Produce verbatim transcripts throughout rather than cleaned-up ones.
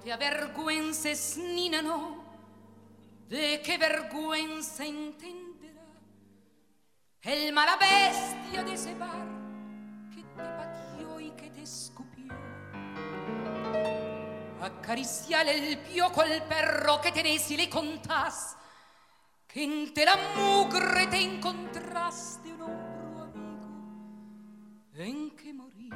te avergüences, Nina, no. ¿De qué vergüenza entenderá el mala bestia de ese bar que te pateó y que te escupió? Acariciale el piojo al perro que tenés y le contás que entre la mugre te encontraste un hombro amigo en que morir.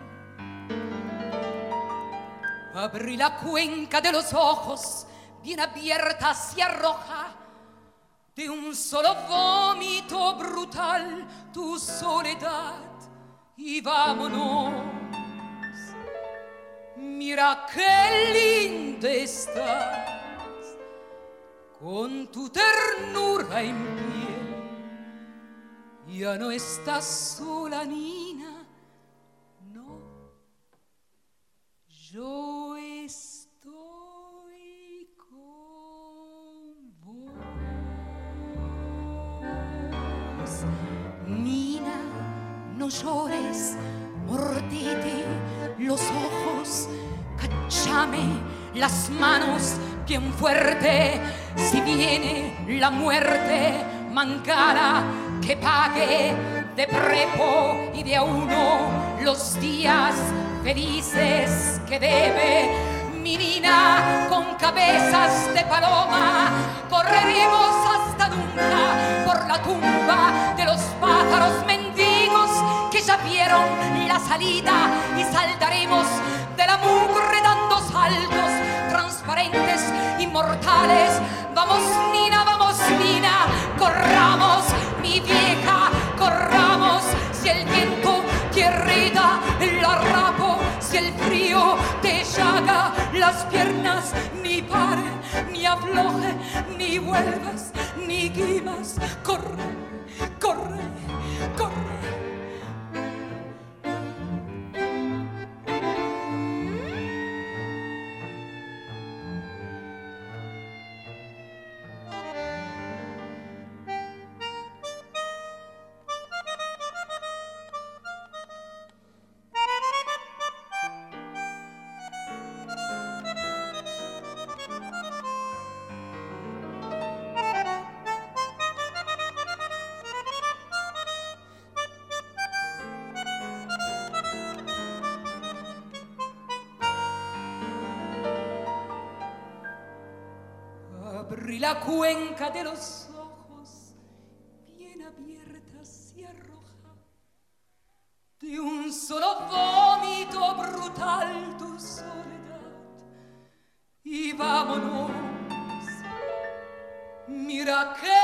Abrí la cuenca de los ojos bien abierta hacia roja, de un solo vómito brutal tu soledad, y vámonos. Mira qué linda estás, con tu ternura en pie. Ya no estás sola, Nina, no, yo estoy con vos. Nina, no llores, mordete los ojos, cachame las manos bien fuerte. Si viene la muerte, mangala que pague de prepo y de a uno los días felices que debe. Mi Nina, con cabezas de paloma, correremos hasta nunca por la tumba de los pájaros mendigos que ya vieron la salida, y saltaremos de la mugre dando saltos transparentes, inmortales. Vamos, Nina, vamos, Nina, corramos, mi vieja, corramos. Si el viento te hereda el arrapo, si el frío te llaga las piernas, ni pare, ni afloje, ni vuelvas, ni guimas. Corre, corre, corre. Abrí la cuenca de los ojos bien abiertas y arroja de un solo vómito brutal tu soledad, y vámonos. Mira que